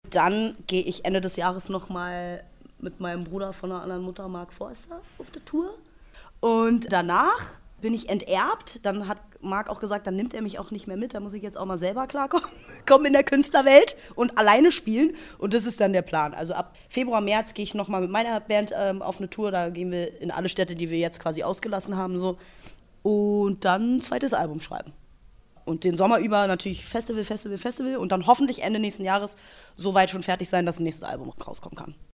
Dann gehe ich Ende des Jahres nochmal mit meinem Bruder von einer anderen Mutter, Mark Forster, auf die Tour. Und danach bin ich enterbt. Dann hat Marc auch gesagt, dann nimmt er mich auch nicht mehr mit. Da muss ich jetzt auch mal selber klarkommen in der Künstlerwelt und alleine spielen. Und das ist dann der Plan. Also ab Februar, März gehe ich nochmal mit meiner Band auf eine Tour. Da gehen wir in alle Städte, die wir jetzt quasi ausgelassen haben. So. Und dann ein zweites Album schreiben. Und den Sommer über natürlich Festival. Und dann hoffentlich Ende nächsten Jahres so weit schon fertig sein, dass ein nächstes Album rauskommen kann.